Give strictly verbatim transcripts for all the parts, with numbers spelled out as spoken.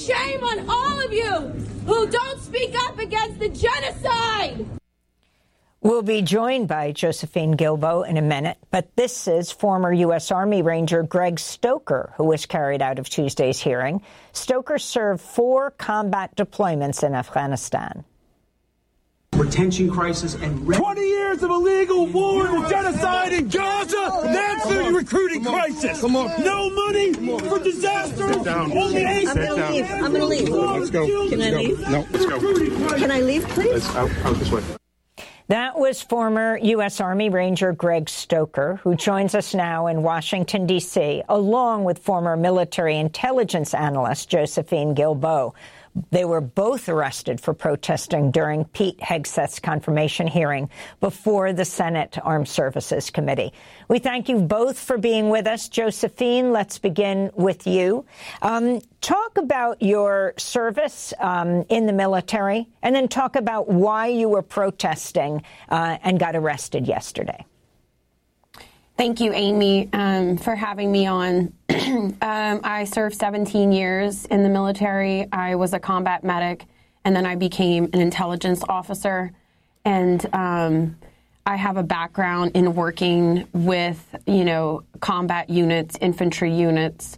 shame on all of you who don't speak up against the genocide. We'll be joined by Josephine Guilbeault in a minute, but this is former U S. Army Ranger Greg Stoker, who was carried out of Tuesday's hearing. Stoker served four combat deployments in Afghanistan. Retention crisis and twenty years of illegal war and genocide in Gaza. That's the recruiting crisis. Come on. No money for disasters. Sit down. Only eight. I'm going to leave. I'm going to leave. Let's go. Can I leave? No, let's go. Can I leave, please? Let's out, out this way. That was former U S. Army Ranger Greg Stoker, who joins us now in Washington, D C, along with former military intelligence analyst Josephine Guilbeault. They were both arrested for protesting during Pete Hegseth's confirmation hearing before the Senate Armed Services Committee. We thank you both for being with us. Josephine, let's begin with you. Um, talk about your service um, in the military, and then talk about why you were protesting uh, and got arrested yesterday. Thank you, Amy, um, for having me on. um, I served seventeen years in the military. I was a combat medic, and then I became an intelligence officer. And um, I have a background in working with, you know, combat units, infantry units.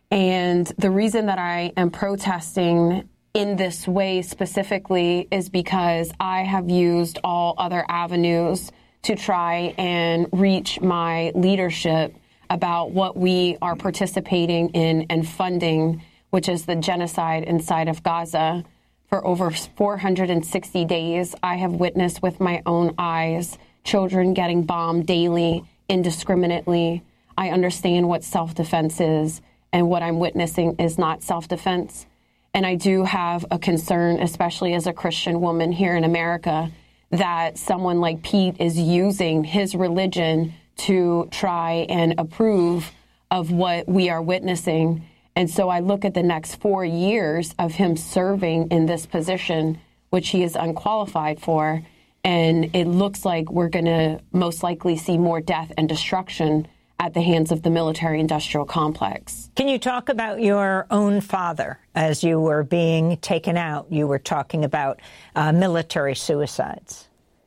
And the reason that I am protesting in this way specifically is because I have used all other avenues to try and reach my leadership about what we are participating in and funding, which is the genocide inside of Gaza. For over four hundred sixty days, I have witnessed with my own eyes children getting bombed daily, indiscriminately. I understand what self-defense is, and what I'm witnessing is not self-defense. And I do have a concern, especially as a Christian woman here in America, that someone like Pete is using his religion to try and approve of what we are witnessing. And so I look at the next four years of him serving in this position, which he is unqualified for, and it looks like we're going to most likely see more death and destruction at the hands of the military-industrial complex. Can you talk about your own father? As you were being taken out, you were talking about uh, military suicides.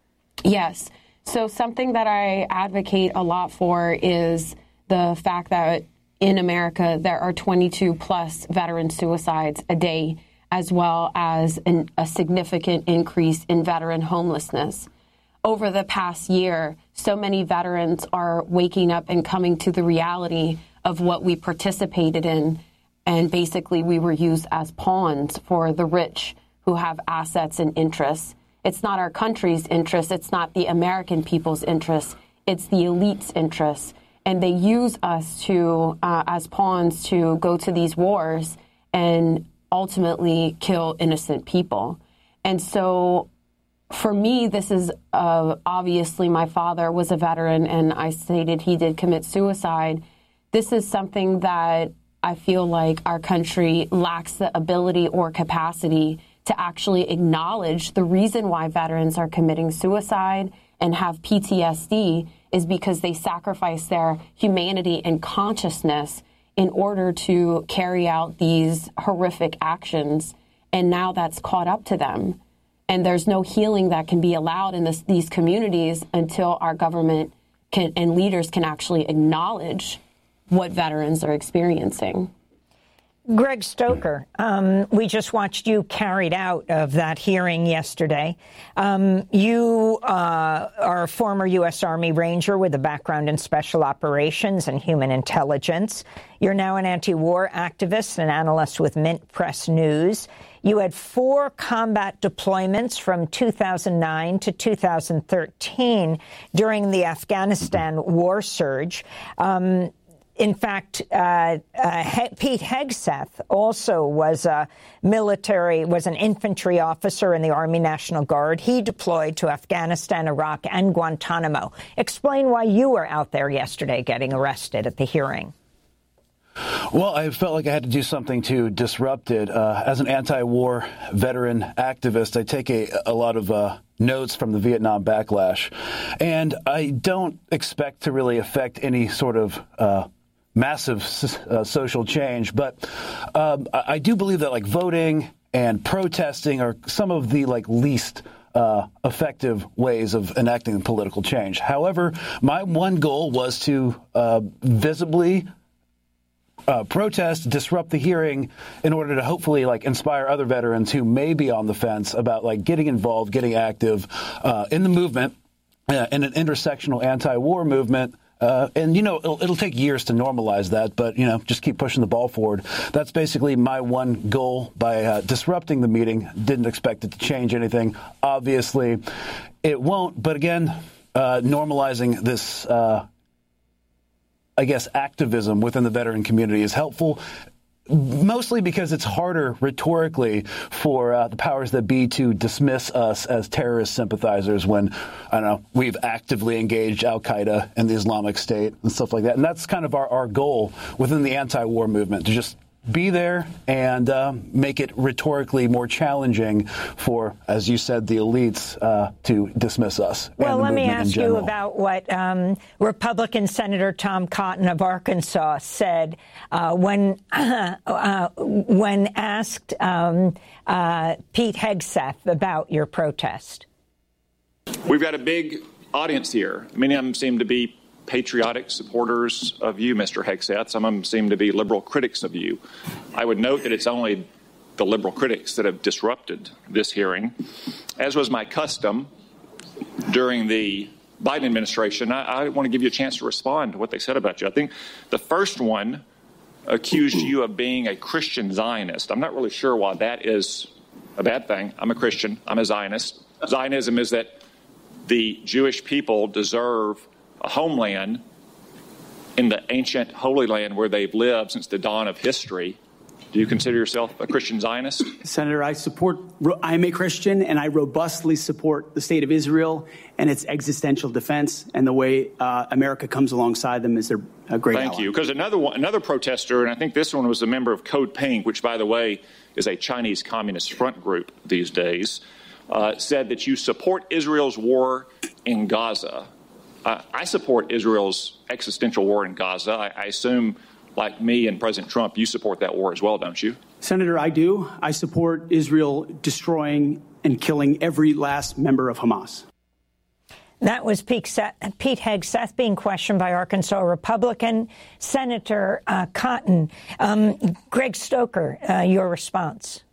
Yes. So something that I advocate a lot for is the fact that in America there are twenty-two plus veteran suicides a day, as well as an, a significant increase in veteran homelessness. Over the past year, so many veterans are waking up and coming to the reality of what we participated in. And basically, we were used as pawns for the rich who have assets and interests. It's not our country's interests. It's not the American people's interests. It's the elite's interests. And they use us to, uh, as pawns to go to these wars and ultimately kill innocent people. And so for me, this is uh, obviously my father was a veteran, and I stated he did commit suicide. This is something that I feel like our country lacks the ability or capacity to actually acknowledge. The reason why veterans are committing suicide and have P T S D is because they sacrifice their humanity and consciousness in order to carry out these horrific actions. And now that's caught up to them. And there's no healing that can be allowed in this, these communities until our government can, and leaders can actually acknowledge what veterans are experiencing. Greg Stoker, um, we just watched you carried out of that hearing yesterday. Um, you uh, are a former U S. Army Ranger with a background in special operations and human intelligence. You're now an anti-war activist and analyst with Mint Press News. You had four combat deployments from two thousand nine to two thousand thirteen during the Afghanistan war surge. Um, In fact, uh, uh, He- Pete Hegseth also was a military, was an infantry officer in the Army National Guard. He deployed to Afghanistan, Iraq, and Guantanamo. Explain why you were out there yesterday getting arrested at the hearing. Well, I felt like I had to do something to disrupt it. Uh, as an anti-war veteran activist, I take a, a lot of uh, notes from the Vietnam backlash, and I don't expect to really affect any sort of uh, massive uh, social change. But um, I, I do believe that like voting and protesting are some of the like least uh, effective ways of enacting political change. However, my one goal was to uh, visibly Uh, protest, disrupt the hearing in order to hopefully like inspire other veterans who may be on the fence about like getting involved, getting active uh, in the movement, uh, in an intersectional anti-war movement. Uh, and, you know, it'll, it'll take years to normalize that, but, you know, just keep pushing the ball forward. That's basically my one goal by uh, disrupting the meeting. Didn't expect it to change anything. Obviously, it won't. But again, uh, normalizing this uh I guess, activism within the veteran community is helpful, mostly because it's harder rhetorically for uh, the powers that be to dismiss us as terrorist sympathizers when, I don't know, we've actively engaged al-Qaeda and the Islamic State and stuff like that. And that's kind of our, our goal within the anti-war movement, to just be there and uh, make it rhetorically more challenging for, as you said, the elites uh, to dismiss us. Well, let me ask you about what um, Republican Senator Tom Cotton of Arkansas said uh, when uh, uh, when asked um, uh, Pete Hegseth about your protest. We've got a big audience here. Many of them seem to be patriotic supporters of you, Mister Hegseth. Some of them seem to be liberal critics of you. I would note that it's only the liberal critics that have disrupted this hearing. As was my custom during the Biden administration, I, I want to give you a chance to respond to what they said about you. I think the first one accused you of being a Christian Zionist. I'm not really sure why that is a bad thing. I'm a Christian. I'm a Zionist. Zionism is that the Jewish people deserve a homeland in the ancient Holy Land where they've lived since the dawn of history. Do you consider yourself a Christian Zionist? Senator, I support, I'm a Christian, and I robustly support the state of Israel and its existential defense, and the way uh, America comes alongside them is their a great Thank ally. you. Because another one, another protester, and I think this one was a member of Code Pink, which, by the way, is a Chinese Communist front group these days, uh, said that you support Israel's war in Gaza. Uh, I support Israel's existential war in Gaza. I, I assume, like me and President Trump, you support that war as well, don't you? Senator, I do. I support Israel destroying and killing every last member of Hamas. That was Pete Hegseth being questioned by Arkansas Republican Senator uh, Cotton. Um, Greg Stoker, uh, your response.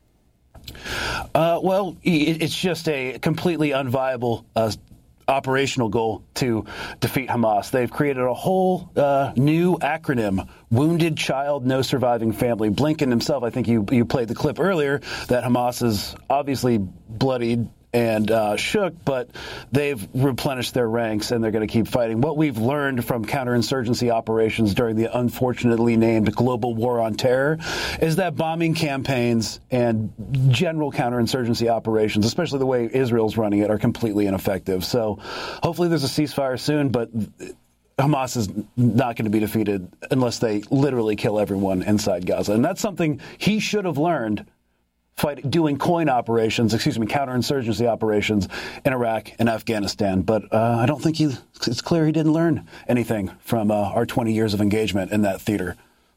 Uh, well, it's just a completely unviable uh, operational goal to defeat Hamas. They've created a whole uh, new acronym, Wounded Child, No Surviving Family. Blinken himself, I think you, you played the clip earlier, that Hamas is obviously bloodied and uh, shook, but they've replenished their ranks and they're going to keep fighting. What we've learned from counterinsurgency operations during the unfortunately named global war on terror is that bombing campaigns and general counterinsurgency operations, especially the way Israel's running it, are completely ineffective. So hopefully there's a ceasefire soon, but Hamas is not going to be defeated unless they literally kill everyone inside Gaza. And that's something he should have learned Fight, doing coin operations, excuse me, counterinsurgency operations in Iraq and Afghanistan. But uh, I don't think he, it's clear he didn't learn anything from uh, our twenty years of engagement in that theater.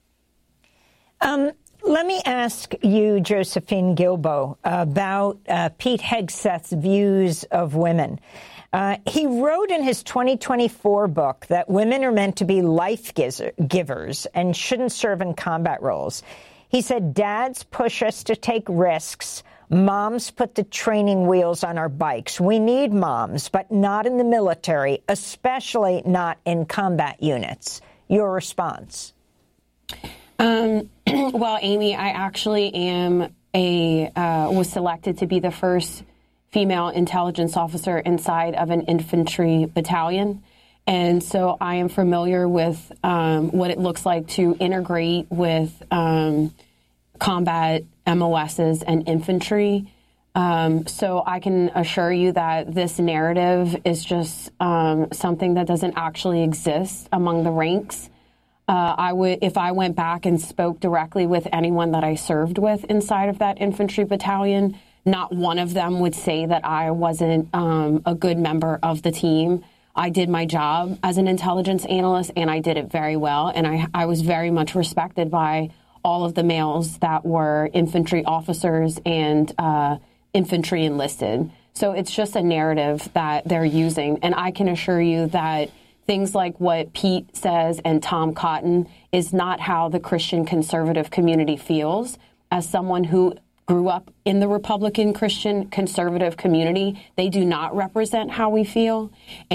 Um, let me ask you, Josephine Guilbeault, about uh, Pete Hegseth's views of women. Uh, he wrote in his twenty twenty-four book that women are meant to be life givers and shouldn't serve in combat roles. He said, dads push us to take risks. Moms put the training wheels on our bikes. We need moms, but not in the military, especially not in combat units. Your response? Um, well, Amy, I actually am a uh, was selected to be the first female intelligence officer inside of an infantry battalion. And so I am familiar with um, what it looks like to integrate with um, combat M O Ss and infantry. Um, so I can assure you that this narrative is just um, something that doesn't actually exist among the ranks. Uh, I would, if I went back and spoke directly with anyone that I served with inside of that infantry battalion, not one of them would say that I wasn't um, a good member of the team. I did my job as an intelligence analyst, and I did it very well. And I, I was very much respected by all of the males that were infantry officers and uh, infantry enlisted. So it's just a narrative that they're using. And I can assure you that things like what Pete says and Tom Cotton is not how the Christian conservative community feels. As someone who grew up in the Republican Christian conservative community, they do not represent how we feel.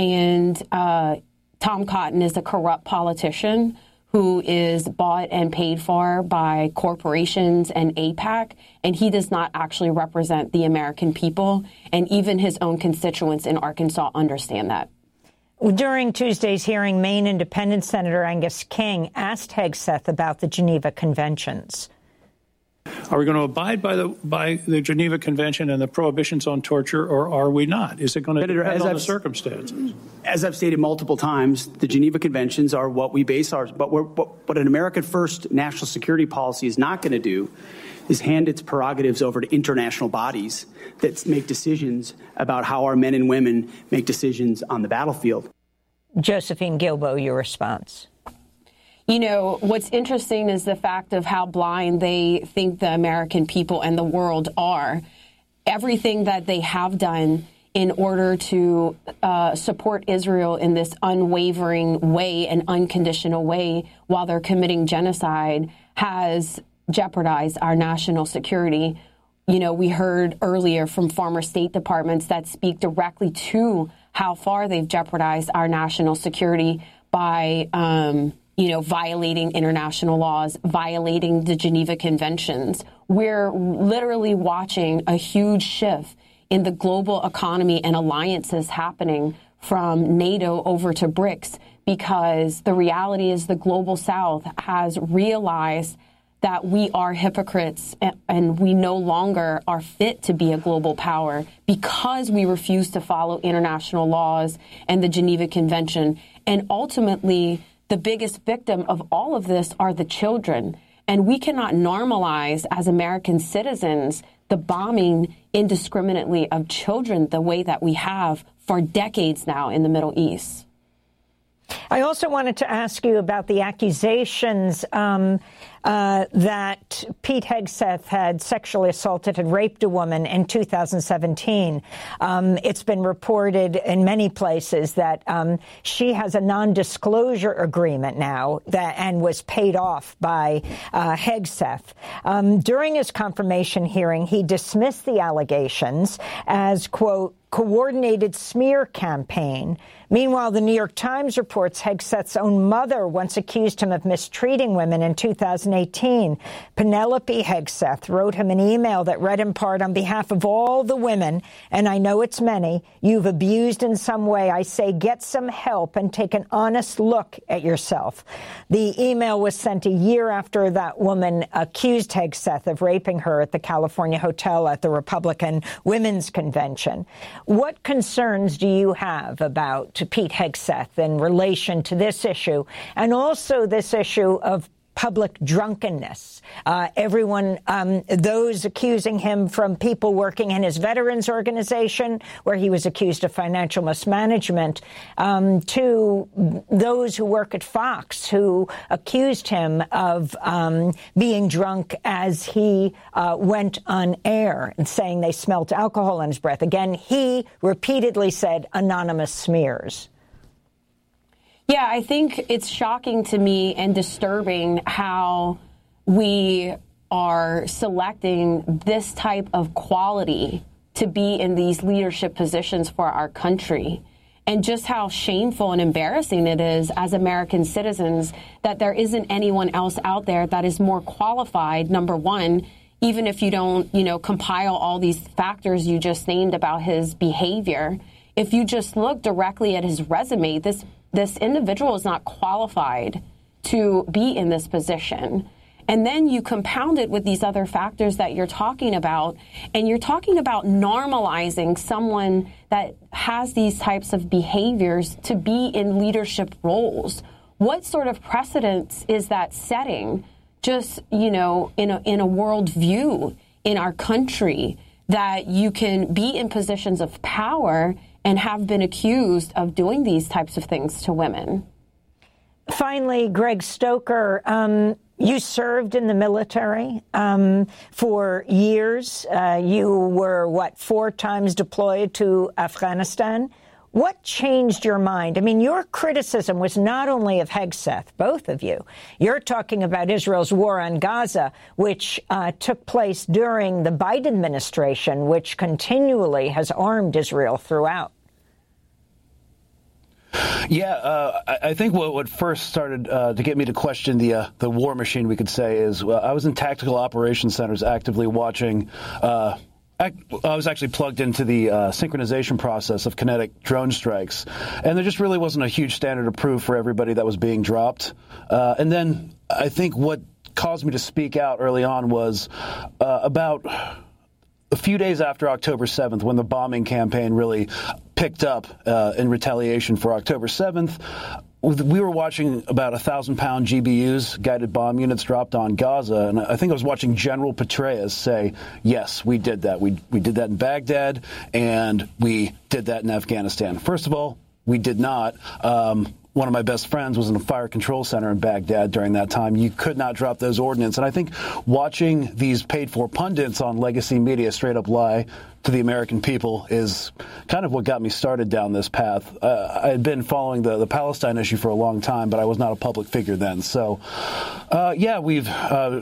And uh, Tom Cotton is a corrupt politician who is bought and paid for by corporations and AIPAC, and he does not actually represent the American people, and even his own constituents in Arkansas understand that. During Tuesday's hearing, Maine Independent Senator Angus King asked Hegseth about the Geneva Conventions. Are we going to abide by the by the Geneva Convention and the prohibitions on torture, or are we not? Is it going to Senator, depend as on I've, the circumstances? As I've stated multiple times, the Geneva Conventions are what we base ours. But we're, what, what an American first national security policy is not going to do is hand its prerogatives over to international bodies that make decisions about how our men and women make decisions on the battlefield. Josephine Guilbeault, your response. You know, what's interesting is the fact of how blind they think the American people and the world are. Everything that they have done in order to uh, support Israel in this unwavering way and unconditional way while they're committing genocide has jeopardized our national security. You know, we heard earlier from former State Departments that speak directly to how far they've jeopardized our national security by um you know, violating international laws, violating the Geneva Conventions. We're literally watching a huge shift in the global economy and alliances happening from NATO over to BRICS, because the reality is the global South has realized that we are hypocrites and we no longer are fit to be a global power because we refuse to follow international laws and the Geneva Convention. And ultimately, the biggest victim of all of this are the children. And we cannot normalize as American citizens the bombing indiscriminately of children the way that we have for decades now in the Middle East. I also wanted to ask you about the accusations um, uh, that Pete Hegseth had sexually assaulted and raped a woman in two thousand seventeen. Um, it's been reported in many places that um, she has a non-disclosure agreement now that and was paid off by uh, Hegseth. Um, during his confirmation hearing, he dismissed the allegations as, quote, coordinated smear campaign. Meanwhile, the New York Times reports Hegseth's own mother once accused him of mistreating women in two thousand eighteen. Penelope Hegseth wrote him an email that read in part, on behalf of all the women, and I know it's many, you've abused in some way, I say get some help and take an honest look at yourself. The email was sent a year after that woman accused Hegseth of raping her at the California hotel at the Republican Women's Convention. What concerns do you have about Pete Hegseth in relation to this issue, and also this issue of public drunkenness? Uh, everyone, um, those accusing him, from people working in his veterans organization, where he was accused of financial mismanagement, um, to those who work at Fox, who accused him of um, being drunk as he uh, went on air and saying they smelt alcohol in his breath. Again, he repeatedly said anonymous smears. Yeah, I think it's shocking to me and disturbing how we are selecting this type of quality to be in these leadership positions for our country, and just how shameful and embarrassing it is as American citizens that there isn't anyone else out there that is more qualified, number one, even if you don't, you know, compile all these factors you just named about his behavior. If you just look directly at his resume, this This individual is not qualified to be in this position. And then you compound it with these other factors that you're talking about, and you're talking about normalizing someone that has these types of behaviors to be in leadership roles. What sort of precedence is that setting, just, you know, in a, in a world view in our country, that you can be in positions of power and have been accused of doing these types of things to women. Finally, Greg Stoker, um, you served in the military um, for years. Uh, you were, what, four times deployed to Afghanistan. What changed your mind? I mean, your criticism was not only of Hegseth, both of you. You're talking about Israel's war on Gaza, which uh, took place during the Biden administration, which continually has armed Israel throughout. Yeah, uh, I, I think what, what first started uh, to get me to question the uh, the war machine, we could say, is uh, I was in tactical operations centers actively watching. Uh, I, I was actually plugged into the uh, synchronization process of kinetic drone strikes, and there just really wasn't a huge standard of proof for everybody that was being dropped. Uh, and then I think what caused me to speak out early on was uh, about a few days after October seventh, when the bombing campaign really picked up uh, in retaliation for October seventh. We were watching about one thousand pound G B Us, guided bomb units, dropped on Gaza, and I think I was watching General Petraeus say, yes, we did that. We, we did that in Baghdad, and we did that in Afghanistan. First of all, we did not. Um, One of my best friends was in a fire control center in Baghdad during that time. You could not drop those ordnance. And I think watching these paid-for pundits on legacy media straight up lie to the American people is kind of what got me started down this path. Uh, I had been following the, the Palestine issue for a long time, but I was not a public figure then. So, uh, yeah, we've... Uh,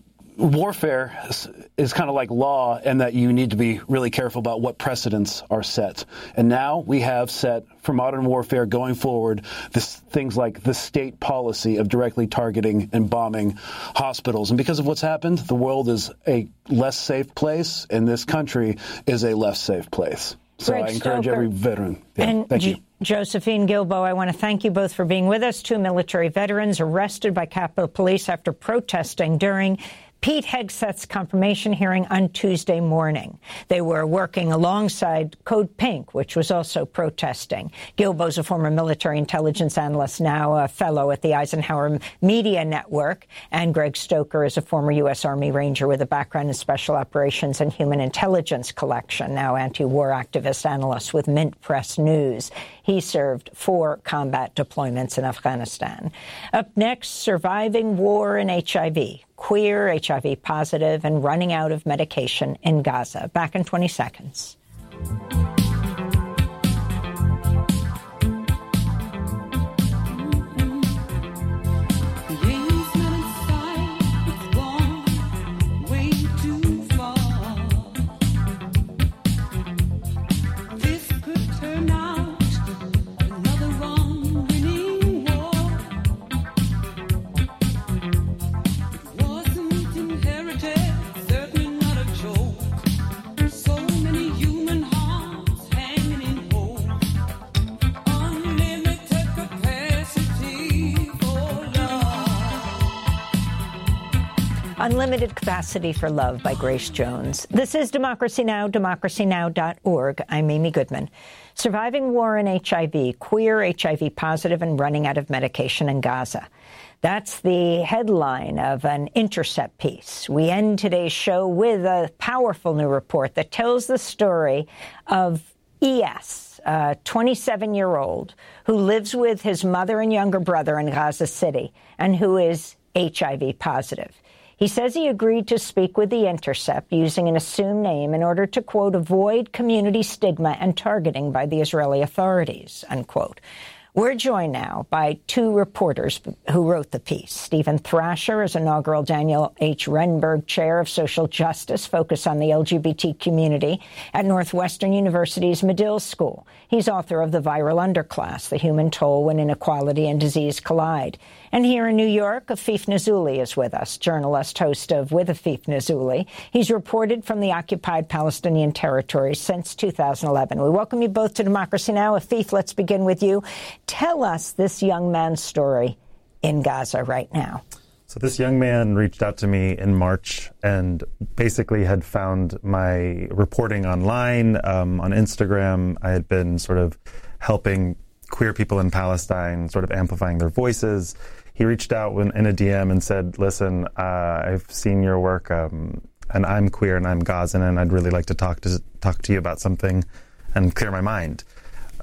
Warfare is, is kind of like law, in that you need to be really careful about what precedents are set. And now we have set for modern warfare going forward this, things like the state policy of directly targeting and bombing hospitals. And because of what's happened, the world is a less safe place, and this country is a less safe place. So Greg I encourage Stoker. every veteran. Yeah, and thank G- you. Josephine Guilbeault, I want to thank you both for being with us. Two military veterans arrested by Capitol Police after protesting during Pete Hegseth's confirmation hearing on Tuesday morning. They were working alongside Code Pink, which was also protesting. Guilbeault's a former military intelligence analyst, now a fellow at the Eisenhower Media Network. And Greg Stoker is a former U S. Army Ranger with a background in special operations and human intelligence collection, now anti-war activist analyst with Mint Press News. He served four combat deployments in Afghanistan. Up next, surviving war and H I V. Queer, H I V positive, and running out of medication in Gaza. Back in twenty seconds. Unlimited Capacity for Love by Grace Jones. This is Democracy Now!, democracy now dot org. I'm Amy Goodman. Surviving war and H I V, queer, H I V positive, and running out of medication in Gaza. That's the headline of an Intercept piece. We end today's show with a powerful new report that tells the story of E S, a twenty-seven-year-old who lives with his mother and younger brother in Gaza City and who is H I V positive. He says he agreed to speak with The Intercept using an assumed name in order to, quote, avoid community stigma and targeting by the Israeli authorities, unquote. We're joined now by two reporters who wrote the piece. Stephen Thrasher is inaugural Daniel H. Renberg Chair of Social Justice, focused on the L G B T community at Northwestern University's Medill School. He's author of The Viral Underclass, The Human Toll When Inequality and Disease Collide. And here in New York, Afif Nazuli is with us, journalist, host of With Afif Nazuli. He's reported from the occupied Palestinian territories since two thousand eleven. We welcome you both to Democracy Now! Afif, let's begin with you. Tell us this young man's story in Gaza right now. So this young man reached out to me in March and basically had found my reporting online, um, on Instagram. I had been sort of helping queer people in Palestine, sort of amplifying their voices. He reached out when, in a D M and said, listen, uh, I've seen your work, um, and I'm queer and I'm Gazan, and I'd really like to talk to talk to you about something and clear my mind.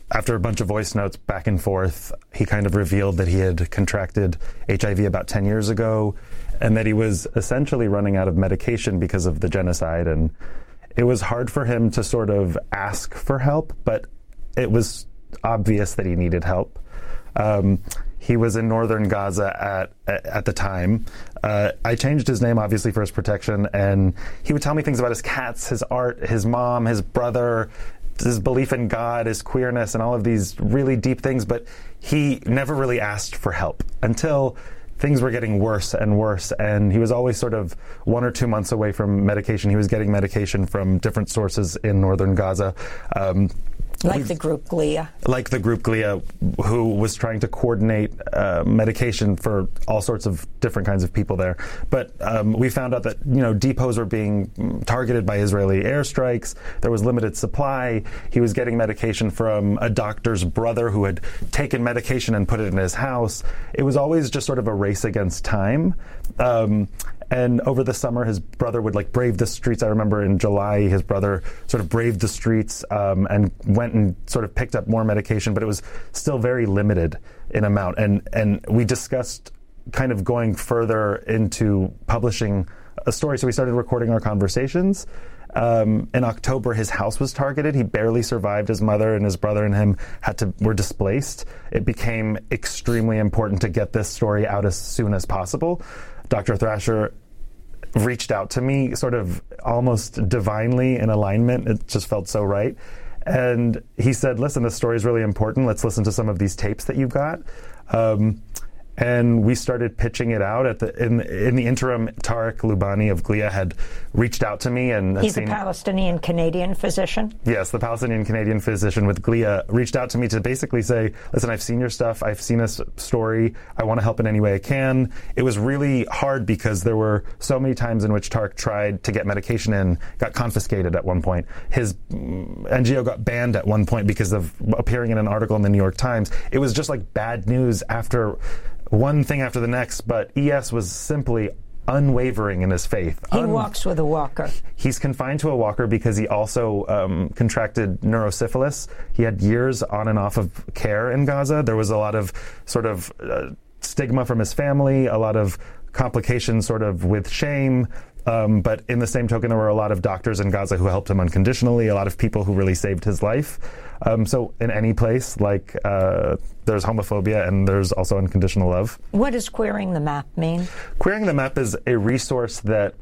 after a bunch of voice notes back and forth, he kind of revealed that he had contracted H I V about ten years ago and that he was essentially running out of medication because of the genocide. And it was hard for him to sort of ask for help, but it was obvious that he needed help. Um, he was in northern Gaza at at, at the time. Uh, I changed his name, obviously, for his protection, and he would tell me things about his cats, his art, his mom, his brother, his belief in God, his queerness, and all of these really deep things, but he never really asked for help until things were getting worse and worse, and he was always sort of one or two months away from medication. He was getting medication from different sources in northern Gaza. Um, Like the group Glia. Like the group Glia, who was trying to coordinate uh, medication for all sorts of different kinds of people there. But um, we found out that, you know, depots were being targeted by Israeli airstrikes. There was limited supply. He was getting medication from a doctor's brother who had taken medication and put it in his house. It was always just sort of a race against time. Um, And over the summer, his brother would like brave the streets. I remember in July, his brother sort of braved the streets um, and went and sort of picked up more medication, but it was still very limited in amount. And and we discussed kind of going further into publishing a story. So we started recording our conversations. Um, in October, his house was targeted. He barely survived. His mother and his brother and him had to were displaced. It became extremely important to get this story out as soon as possible. Doctor Thrasher reached out to me sort of almost divinely in alignment. It just felt so right. And he said, listen, this story is really important. Let's listen to some of these tapes that you've got. Um, and we started pitching it out. At the in, in the interim, Tarek Lubani of Glia had reached out to me. and He's seen, a Palestinian-Canadian physician? Yes, the Palestinian-Canadian physician with Glia reached out to me to basically say, listen, I've seen your stuff. I've seen this story. I want to help in any way I can. It was really hard because there were so many times in which Tarek tried to get medication in, got confiscated at one point. His N G O got banned at one point because of appearing in an article in the New York Times. It was just like bad news after one thing after the next, but E S was simply unwavering in his faith. He Un- walks with a walker. He's confined to a walker because he also um, contracted neurosyphilis. He had years on and off of care in Gaza. There was a lot of sort of uh, stigma from his family, a lot of complications sort of with shame. Um, but in the same token, there were a lot of doctors in Gaza who helped him unconditionally, a lot of people who really saved his life. Um, so in any place, like uh, there's homophobia and there's also unconditional love. What does Queering the Map mean? Queering the Map is a resource that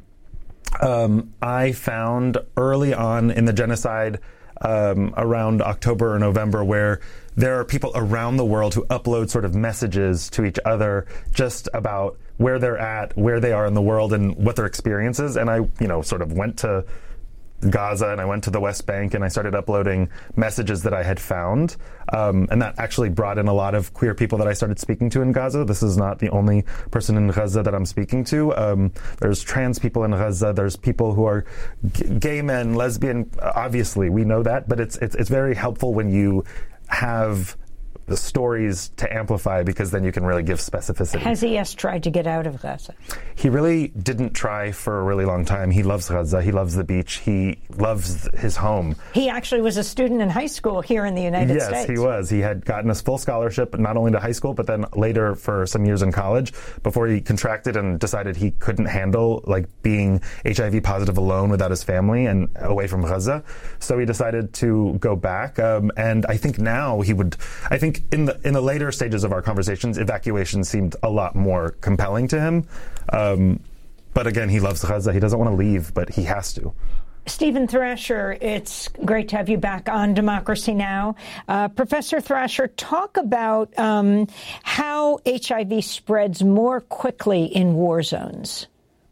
um, I found early on in the genocide um, around October or November, where there are people around the world who upload sort of messages to each other just about where they're at, where they are in the world, and what their experience is. And I, you know, sort of went to Gaza and I went to the West Bank and I started uploading messages that I had found. Um, and that actually brought in a lot of queer people that I started speaking to in Gaza. This is not the only person in Gaza that I'm speaking to. Um, there's trans people in Gaza. There's people who are g- gay men, lesbian. Obviously, we know that, but it's, it's, it's very helpful when you have the stories to amplify, because then you can really give specificity. Has E S tried to get out of Gaza? He really didn't try for a really long time. He loves Gaza. He loves the beach. He loves his home. He actually was a student in high school here in the United yes, States. Yes, he was. He had gotten a full scholarship, not only to high school, but then later for some years in college, before he contracted and decided he couldn't handle like being H I V positive alone without his family and away from Gaza. So he decided to go back. Um, and I think now he would, I think in the in the later stages of our conversations, evacuation seemed a lot more compelling to him. Um, but again, he loves Gaza. He doesn't want to leave, but he has to. Stephen Thrasher, it's great to have you back on Democracy Now! Uh, Professor Thrasher, talk about um, how H I V spreads more quickly in war zones.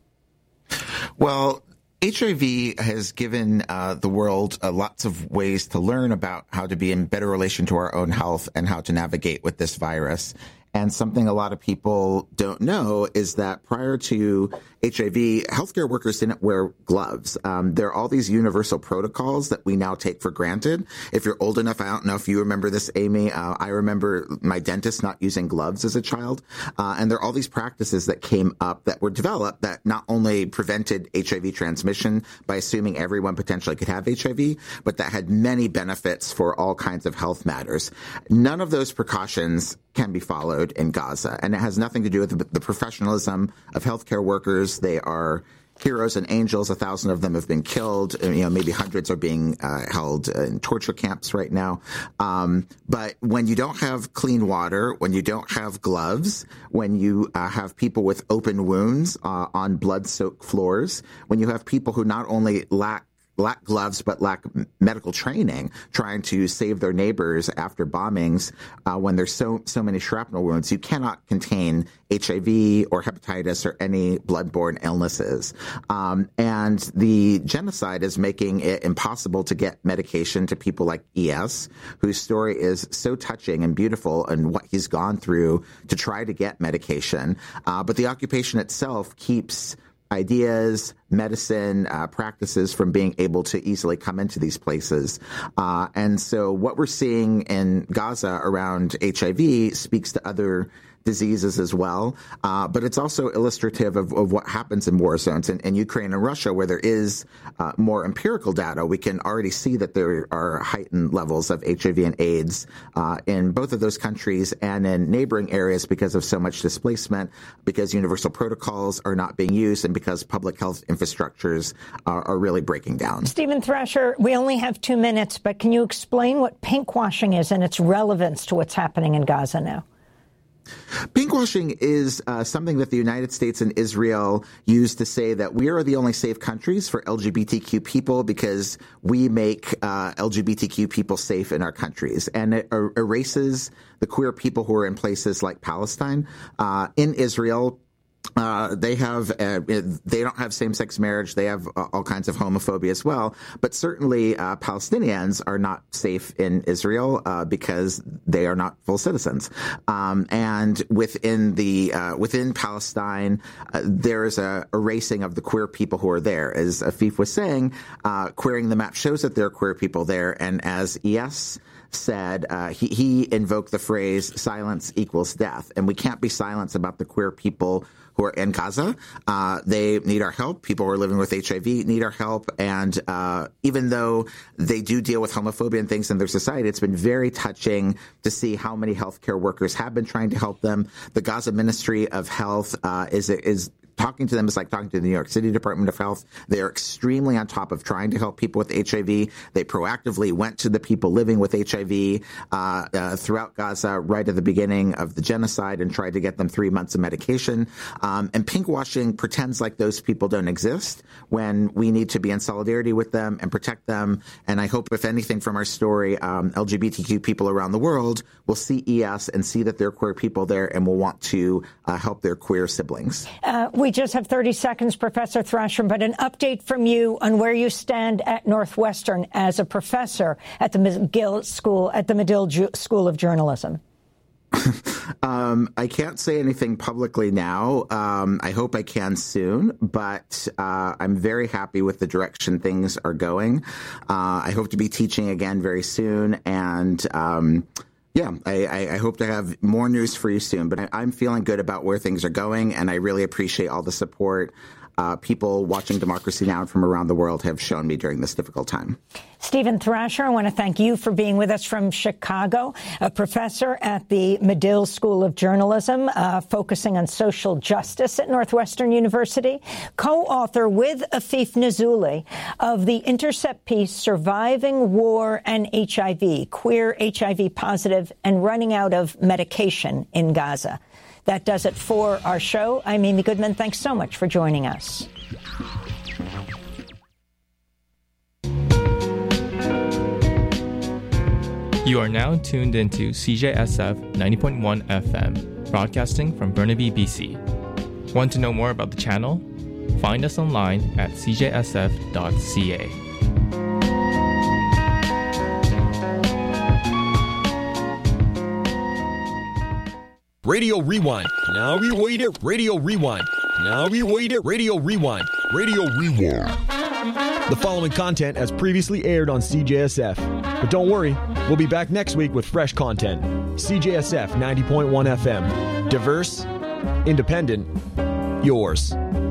Well, H I V has given uh, the world uh, lots of ways to learn about how to be in better relation to our own health and how to navigate with this virus. And something a lot of people don't know is that prior to H I V, healthcare workers didn't wear gloves. Um, there are all these universal protocols that we now take for granted. If you're old enough, I don't know if you remember this, Amy. Uh, I remember my dentist not using gloves as a child. Uh, and there are all these practices that came up that were developed that not only prevented H I V transmission by assuming everyone potentially could have H I V, but that had many benefits for all kinds of health matters. None of those precautions can be followed in Gaza, and it has nothing to do with the, the professionalism of healthcare workers. They are heroes and angels. A thousand of them have been killed. You know, maybe hundreds are being uh, held in torture camps right now. Um, but when you don't have clean water, when you don't have gloves, when you uh, have people with open wounds uh, on blood-soaked floors, when you have people who not only lack lack gloves but lack medical training, trying to save their neighbors after bombings, uh, when there's so so many shrapnel wounds, you cannot contain H I V or hepatitis or any bloodborne illnesses. Um, and the genocide is making it impossible to get medication to people like E S, whose story is so touching and beautiful and what he's gone through to try to get medication. Uh, but the occupation itself keeps ideas, medicine, uh, practices from being able to easily come into these places. Uh, and so what we're seeing in Gaza around H I V speaks to other diseases as well. Uh, but it's also illustrative of, of what happens in war zones. In, in Ukraine and Russia, where there is uh, more empirical data, we can already see that there are heightened levels of H I V and AIDS uh, in both of those countries and in neighboring areas because of so much displacement, because universal protocols are not being used, and because public health infrastructures are, are really breaking down. Stephen Thrasher, we only have two minutes, but can you explain what pinkwashing is and its relevance to what's happening in Gaza now? Pinkwashing is uh, something that the United States and Israel use to say that we are the only safe countries for L G B T Q people because we make uh, L G B T Q people safe in our countries. And it er- erases the queer people who are in places like Palestine. Uh, in Israel, Uh, they have, uh, they don't have same-sex marriage. They have uh, all kinds of homophobia as well. But certainly uh, Palestinians are not safe in Israel uh, because they are not full citizens. Um, and within the uh, within Palestine, uh, there is a erasing of the queer people who are there. As Afif was saying, uh, queering the map shows that there are queer people there. And as E S said, uh, he, he invoked the phrase silence equals death. And we can't be silent about the queer people who are in Gaza. Uh, they need our help. People who are living with H I V need our help. And uh, even though they do deal with homophobia and things in their society, it's been very touching to see how many healthcare workers have been trying to help them. The Gaza Ministry of Health uh, is is talking to them is like talking to the New York City Department of Health. They are extremely on top of trying to help people with H I V. They proactively went to the people living with H I V uh, uh, throughout Gaza right at the beginning of the genocide and tried to get them three months of medication. Um, and pinkwashing pretends like those people don't exist when we need to be in solidarity with them and protect them. And I hope, if anything, from our story, um, L G B T Q people around the world will see E S and see that there are queer people there and will want to uh, help their queer siblings. Uh, we just have thirty seconds, Professor Thrasher, but an update from you on where you stand at Northwestern as a professor at the McGill School, at the Medill Ju- School of Journalism. um, I can't say anything publicly now. Um, I hope I can soon, but uh, I'm very happy with the direction things are going. Uh, I hope to be teaching again very soon, and um, Yeah, I, I hope to have more news for you soon, but I, I'm feeling good about where things are going, and I really appreciate all the support uh, people watching Democracy Now! From around the world have shown me during this difficult time. Stephen Thrasher, I want to thank you for being with us from Chicago, a professor at the Medill School of Journalism, uh, focusing on social justice at Northwestern University, co-author with Afif Nazuli of the Intercept piece, Surviving War and H I V, Queer, H I V Positive, and Running Out of Medication in Gaza. That does it for our show. I'm Amy Goodman. Thanks so much for joining us. You are now tuned into C J S F ninety point one F M, broadcasting from Burnaby, B C. Want to know more about the channel? Find us online at c j s f dot c a. Radio Rewind. Now we wait it. Radio Rewind. Now we wait it. Radio Rewind. Radio Rewind. The following content as previously aired on C J S F. But don't worry, we'll be back next week with fresh content. C J S F ninety point one F M. Diverse, independent, yours.